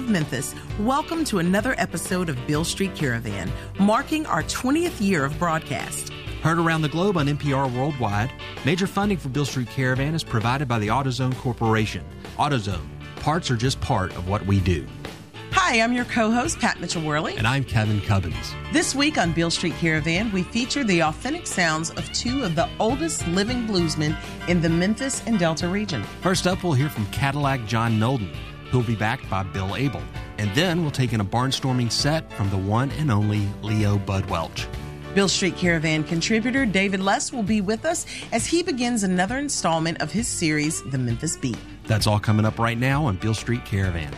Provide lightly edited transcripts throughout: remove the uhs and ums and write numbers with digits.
of Memphis, welcome to another episode of Beale Street Caravan, marking our 20th year of broadcast. Heard around the globe on NPR Worldwide, major funding for Beale Street Caravan is provided by the AutoZone Corporation. AutoZone, parts are just part of what we do. Hi, I'm your co-host, Pat Mitchell-Worley. And I'm Kevin Cubbins. This week on Beale Street Caravan, we feature the authentic sounds of two of the oldest living bluesmen in the Memphis and Delta region. First up, we'll hear from Cadillac John Nolden, who'll be backed by Bill Abel. And then we'll take in a barnstorming set from the one and only Leo Bud Welch. Beale Street Caravan contributor David Less will be with us as he begins another installment of his series, The Memphis Beat. That's all coming up right now on Beale Street Caravan.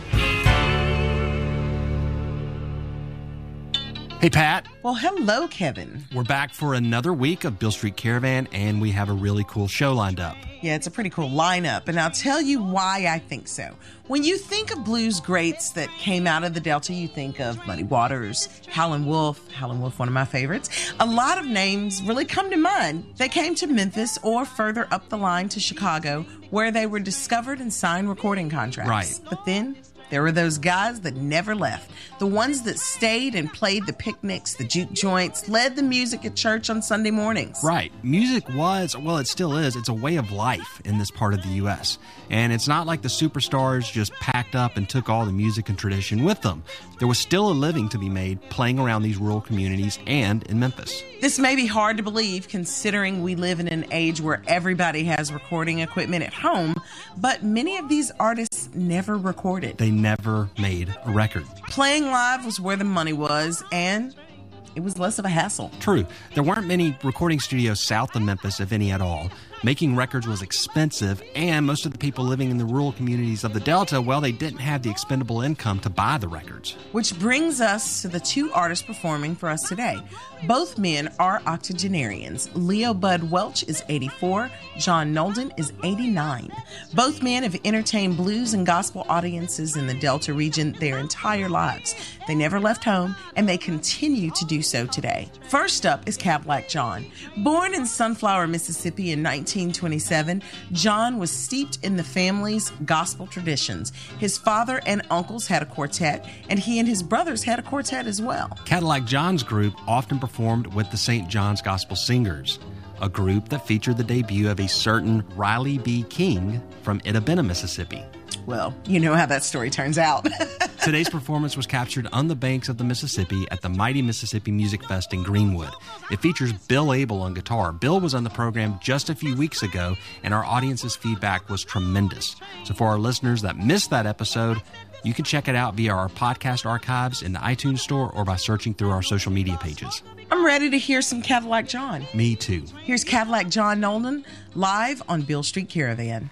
Hey, Pat. Well, hello, Kevin. We're back for another week of Beale Street Caravan, and we have a really cool show lined up. Yeah, it's a pretty cool lineup, and I'll tell you why I think so. When you think of blues greats that came out of the Delta, you think of Muddy Waters, Howlin' Wolf, one of my favorites. A lot of names really come to mind. They came to Memphis or further up the line to Chicago, where they were discovered and signed recording contracts. Right. But then there were those guys that never left. The ones that stayed and played the picnics, the juke joints, led the music at church on Sunday mornings. Right. Music was, well, it still is, it's a way of life in this part of the U.S. And it's not like the superstars just packed up and took all the music and tradition with them. There was still a living to be made playing around these rural communities and in Memphis. This may be hard to believe considering we live in an age where everybody has recording equipment at home, but many of these artists never recorded. They never made a record. Playing live was where the money was, and it was less of a hassle. True. There weren't many recording studios south of Memphis, if any at all. Making records was expensive, and most of the people living in the rural communities of the Delta, well, they didn't have the expendable income to buy the records. Which brings us to the two artists performing for us today. Both men are octogenarians. Leo Bud Welch is 84. John Nolden is 89. Both men have entertained blues and gospel audiences in the Delta region their entire lives. They never left home, and they continue to do so today. First up is Cadillac John. Born in Sunflower, Mississippi in 1927, John was steeped in the family's gospel traditions. His father and uncles had a quartet, and he and his brothers had a quartet as well. Cadillac John's group often performed with the St. John's Gospel Singers, a group that featured the debut of a certain Riley B. King from Itta Bena, Mississippi. Well, you know how that story turns out. Today's performance was captured on the banks of the Mississippi at the Mighty Mississippi Music Fest in Greenwood. It features Bill Abel on guitar. Bill was on the program just a few weeks ago, and our audience's feedback was tremendous. So for our listeners that missed that episode, you can check it out via our podcast archives in the iTunes Store or by searching through our social media pages. I'm ready to hear some Cadillac John. Me too. Here's Cadillac John Nolden live on Beale Street Caravan.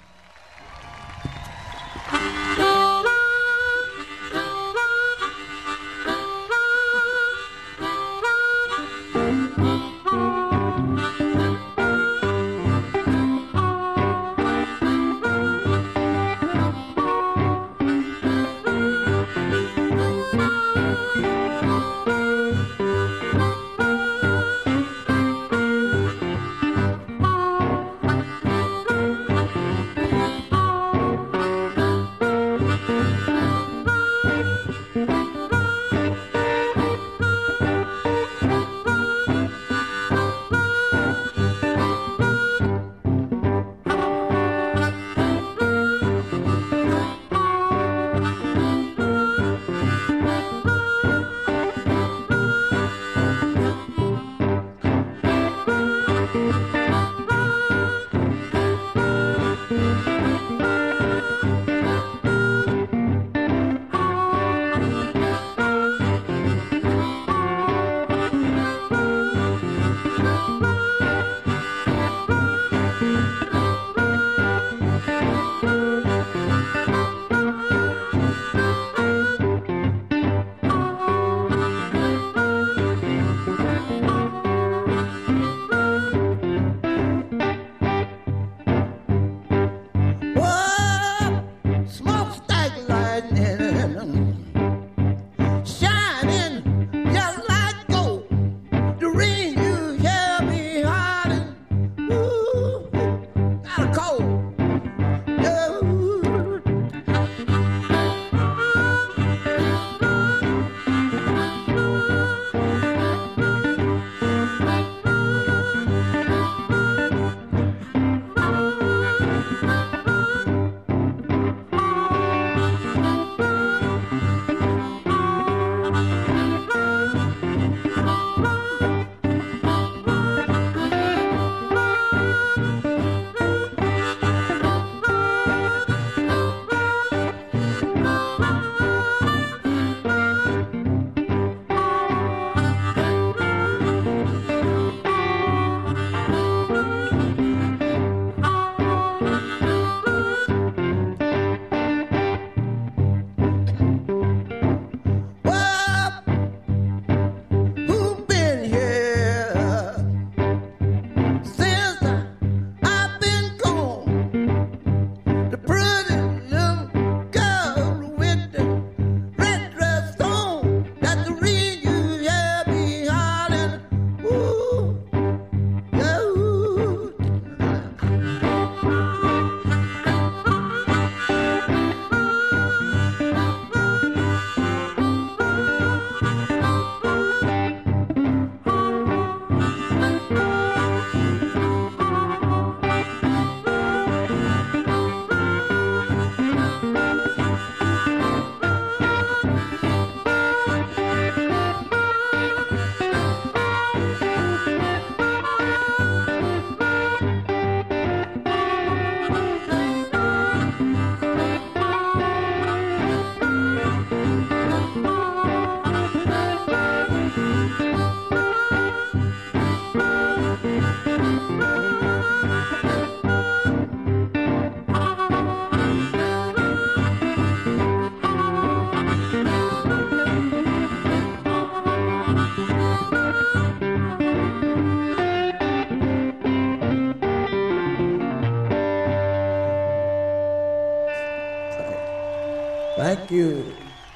you.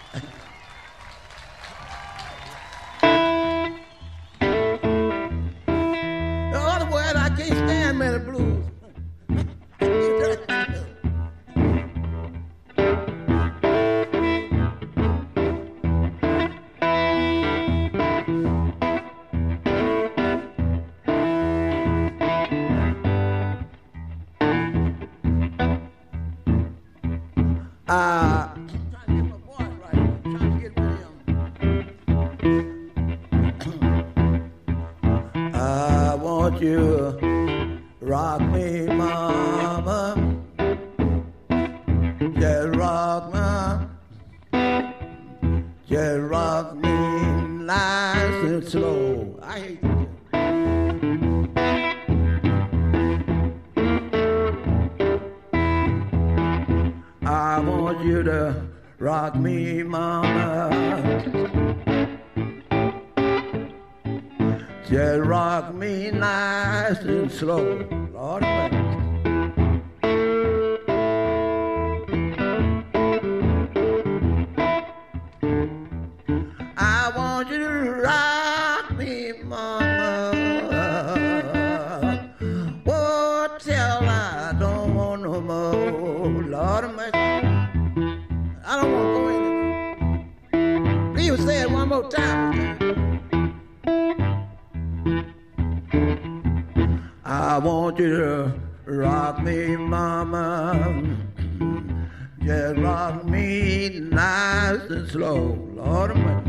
Otherwise, I can't stand many blues. I want you to rock me, mama. Just rock me nice and slow. I hate you. I want you to rock me, mama. Just rock me nice and slow. Lord, I want you to rock me, mama. Oh, till I don't want no more. Lord of mercy. I don't want to go in. Please say it one more time. I want you to rock me, mama. Just rock me nice and slow. Lord of mercy.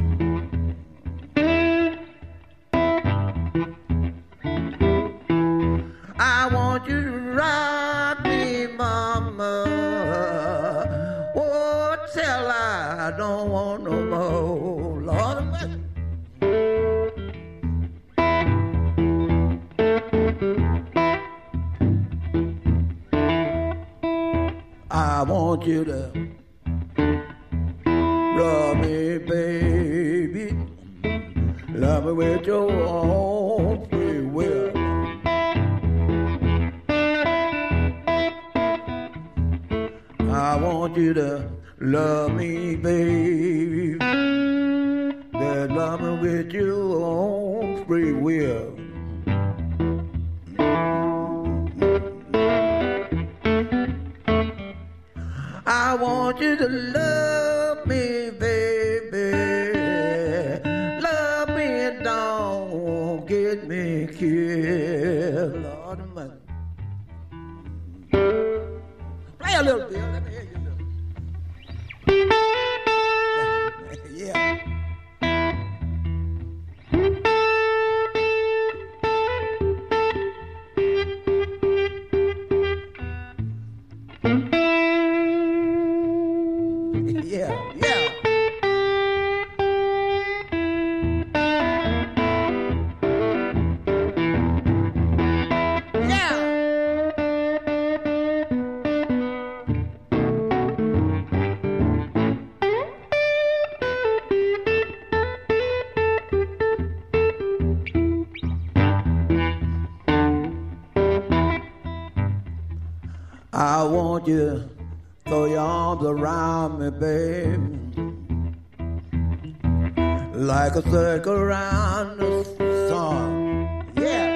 I want you to rock me, mama. Oh, till I don't want no more. Lord of mercy. I want you to love me, baby. Love me with your own free will. I want you to love me, baby. That love me with your own free will. I want you to love me, baby. Love me and don't get me killed. Lord of mercy. Play a little bit. Let me hear you do it. Yeah. I want you to throw your arms around me, babe, like a circle around the sun. Yeah.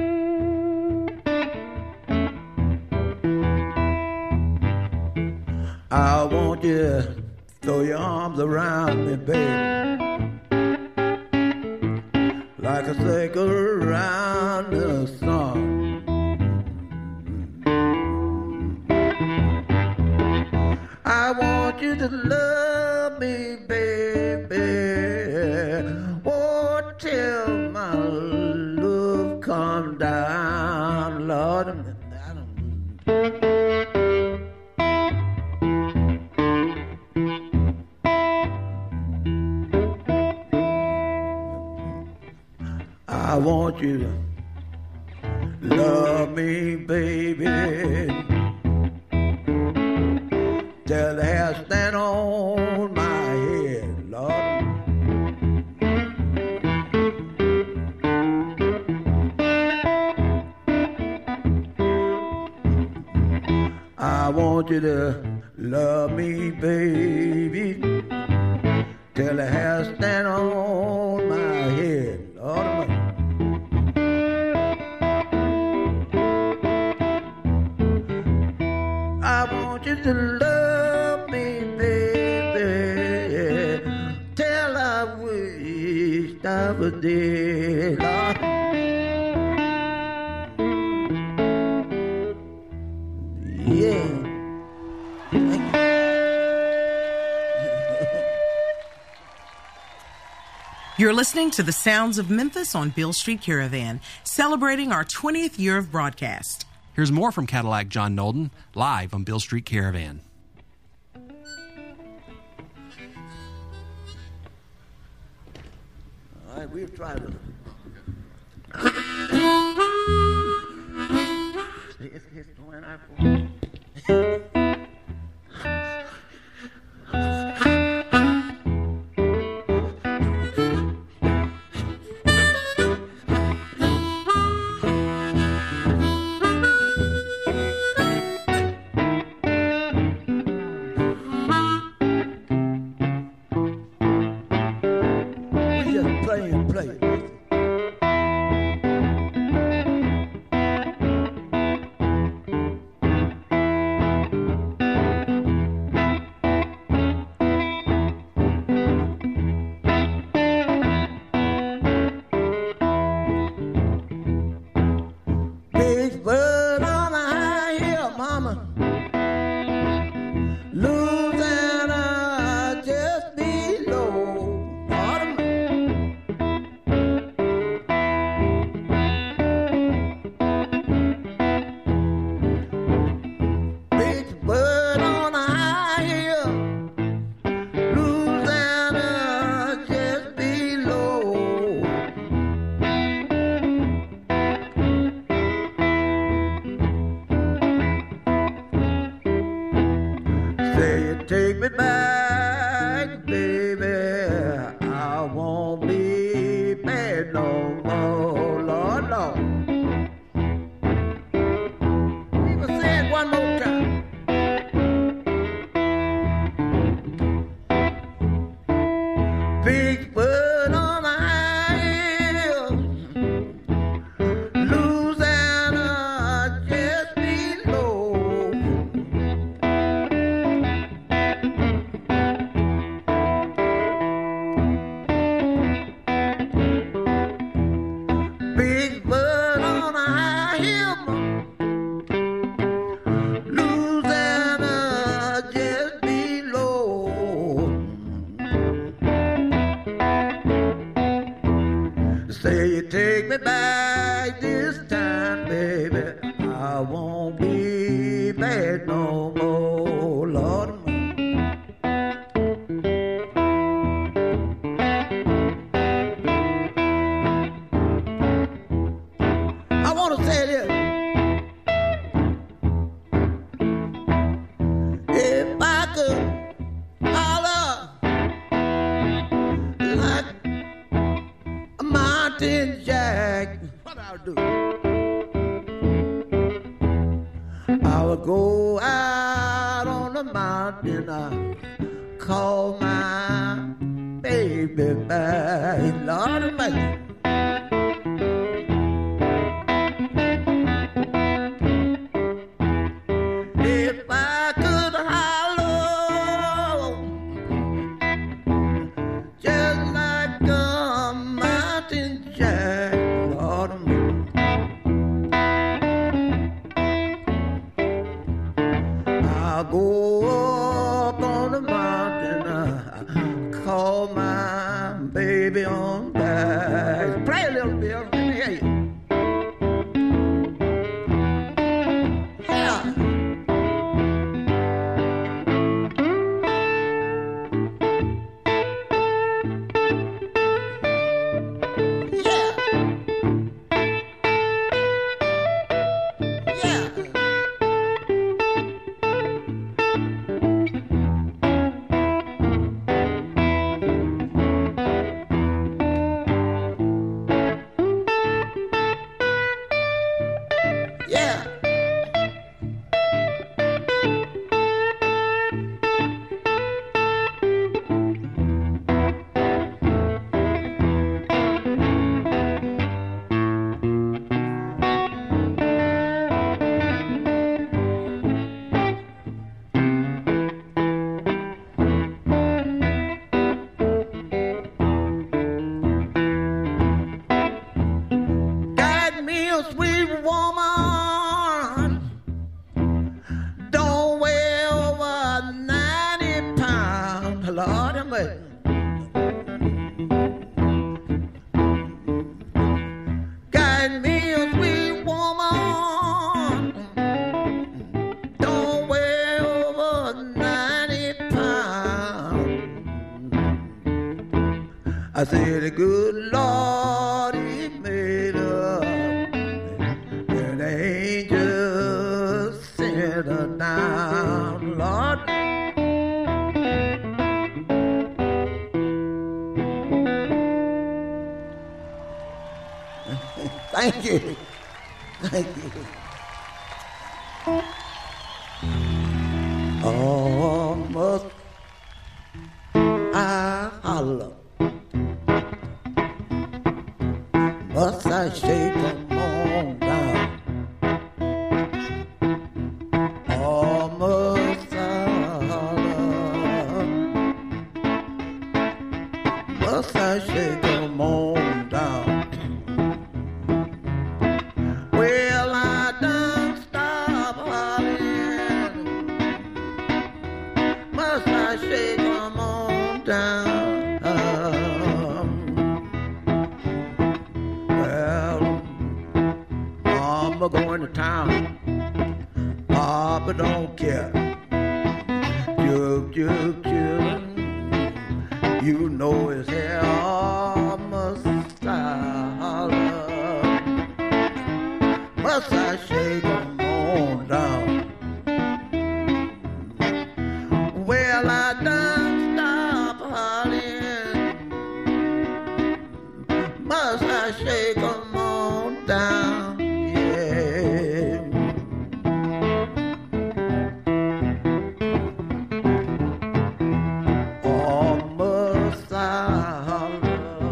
I want you to throw your arms around me, babe, like a circle around the sun. I want you to love me, baby. Oh, till my love come down, Lord. I want you to love me, baby. Till the hair stand on my head, Lord. I want you to love me, baby, till the hair stand on my head. Lord, I want you to love me, baby, till I wish I was dead. Lord. Yeah. You're listening to the sounds of Memphis on Beale Street Caravan, celebrating our 20th year of broadcast. Here's more from Cadillac John Nolden, live on Beale Street Caravan. All right, we'll try to. It's going out for take me back, baby. I won't be bad no more, Lord, Lord. People say it one more time. Big bird on the hill, Louisiana just below. Big bird on a high hill, Louisiana just below. Say you take me back this time, baby. I won't be bad no more, Lord. I want to say this. If I could holler like a mountain jack, what I'll do? I would go out on the mountain, I call my baby back, Lord Almighty. If I could holler just like a mountain jack, Lord Almighty. I'll go up on the mountain, I call my baby on back. Play a little bit, let me hear you. Yeah. Yeah. Yeah. a sweet woman. Don't weigh over 90 pounds. Lord have mercy. Got me a sweet woman. Don't weigh over 90 pounds. I said, the good Lord, He made her. And the angels sent her down, Lord. Thank you. Thank you. Oh, must I holler? Must I shake 'em on down? Oh, must I holler? Must I shake 'em on down? Well, I done stop hollering. Must I shake 'em on down? Well, Mama going to town. Papa don't care. Jug, jug, children. You know his hair. Oh, must I holler? Must I shake 'em on down? Well, I done stop hollering. Must I shake 'em on down? Yeah. Oh, must I holler?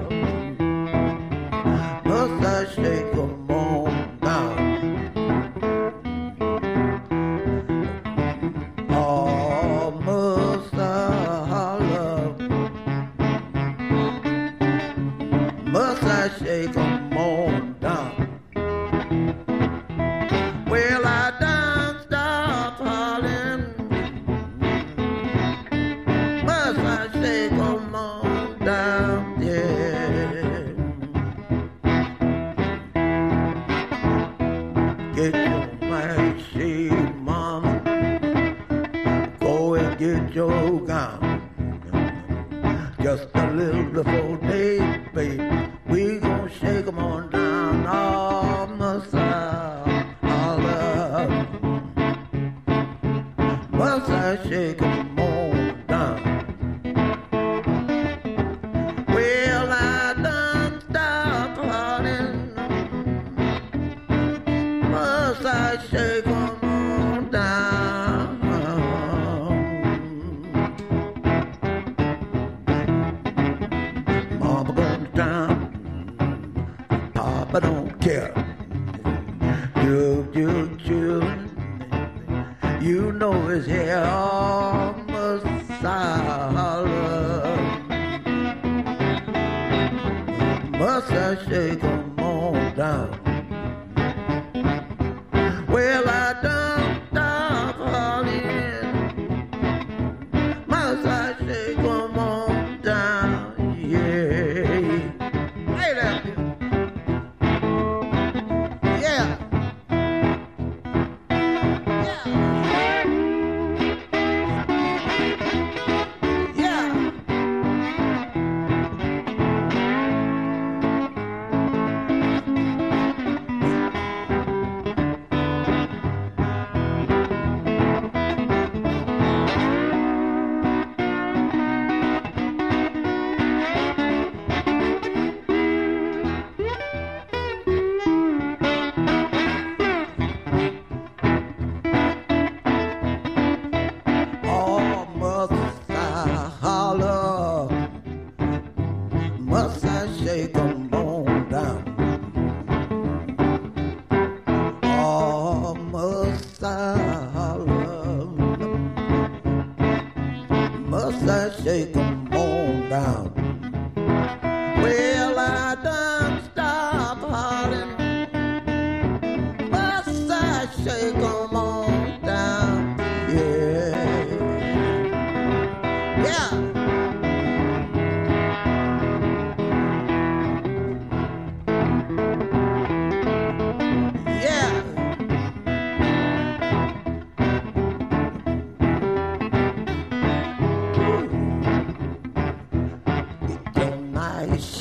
Must I shake 'em on down? Oh, must I holler? Must I shake 'em on down? Well, I done stop hollering. Must I shake 'em on down? Yeah. Get your man shade, mama. Go and get your gown. Just a little before day, baby. We gon' shake 'em on down. Oh, must I holler? Must I shake 'em on down? Well, I done stop hollering. Must I shake 'em on down? Mama going to town. Papa don't care. You children. You know his hair. Oh, must I holler? Must I shake 'em on down? Well, I done stop hollering. Must I shake 'em on down? Yeah. Hey there. Yeah. Yeah. Yeah.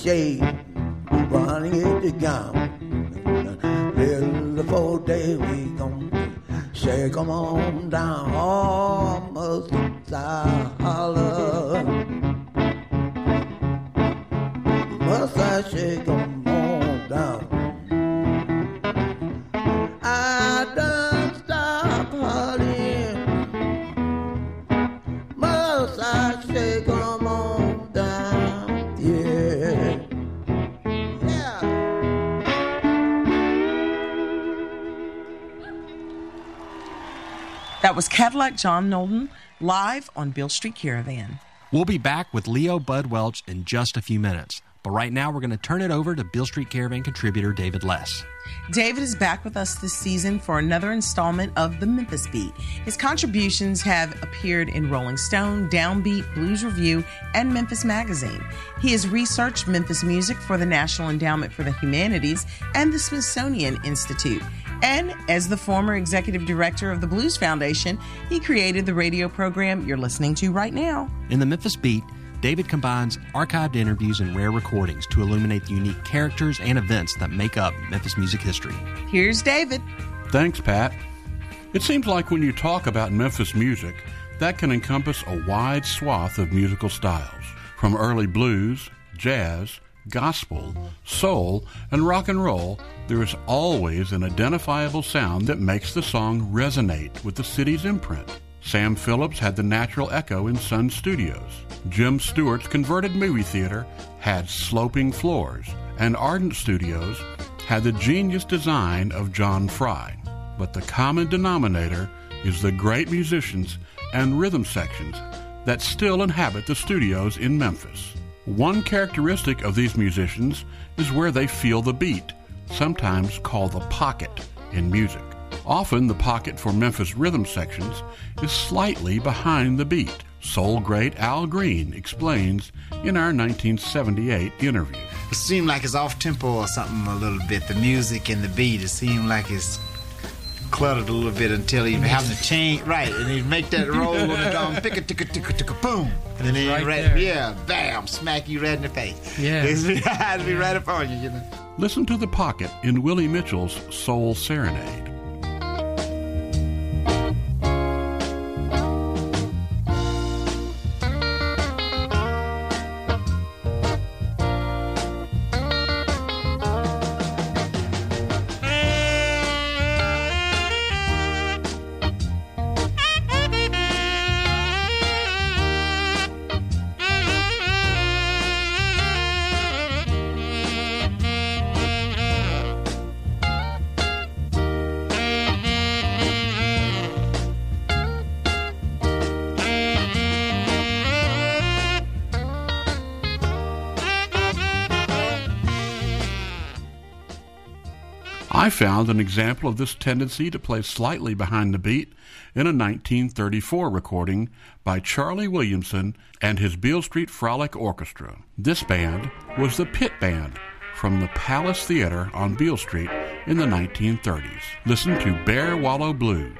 shade, running it the gown. Little 4 days we gon' shake 'em on down, almost holler. Must I shake 'em on down? I done stop hollering. Must I shake 'em on down? Yeah. Yeah. That was Cadillac John Nolden live on Beale Street Caravan. We'll be back with Leo Bud Welch in just a few minutes. But right now, we're going to turn it over to Beale Street Caravan contributor David Less. David is back with us this season for another installment of the Memphis Beat. His contributions have appeared in Rolling Stone, Downbeat, Blues Review, and Memphis Magazine. He has researched Memphis music for the National Endowment for the Humanities and the Smithsonian Institute. And as the former executive director of the Blues Foundation, he created the radio program you're listening to right now. In the Memphis Beat, David combines archived interviews and rare recordings to illuminate the unique characters and events that make up Memphis music history. Here's David. Thanks, Pat. It seems like when you talk about Memphis music, that can encompass a wide swath of musical styles, from early blues, jazz, gospel, soul, and rock and roll. There is always an identifiable sound that makes the song resonate with the city's imprint. Sam Phillips had the natural echo in Sun Studios. Jim Stewart's converted movie theater had sloping floors, and Ardent Studios had the genius design of John Fry. But the common denominator is the great musicians and rhythm sections that still inhabit the studios in Memphis. One characteristic of these musicians is where they feel the beat, sometimes called the pocket in music. Often the pocket for Memphis rhythm sections is slightly behind the beat. Soul great Al Green explains in our 1978 interview. It seems like it's off-tempo or something a little bit, the music and the beat. It seems like it's cluttered a little bit until you have to change, right, and you make that roll on the drum, pick-a-tick-a-tick-a-tick-a, boom. And then right, bam, smack you right in the face. Yeah. It's be right upon you, you know. Listen to the pocket in Willie Mitchell's Soul Serenade. I found an example of this tendency to play slightly behind the beat in a 1934 recording by Charlie Williamson and his Beale Street Frolic Orchestra. This band was the Pit Band from the Palace Theater on Beale Street in the 1930s. Listen to Bear Wallow Blues.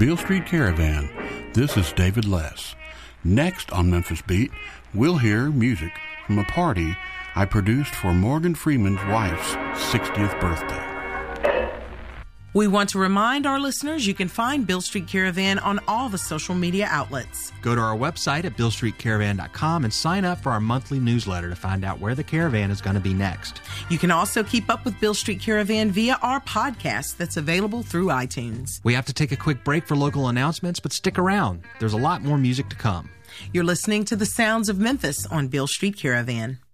Beale Street Caravan. This is David Less. Next on Memphis Beat, we'll hear music from a party I produced for Morgan Freeman's wife's 60th birthday. We want to remind our listeners you can find Beale Street Caravan on all the social media outlets. Go to our website at BealeStreetCaravan.com and sign up for our monthly newsletter to find out where the caravan is going to be next. You can also keep up with Beale Street Caravan via our podcast that's available through iTunes. We have to take a quick break for local announcements, but stick around. There's a lot more music to come. You're listening to the sounds of Memphis on Beale Street Caravan.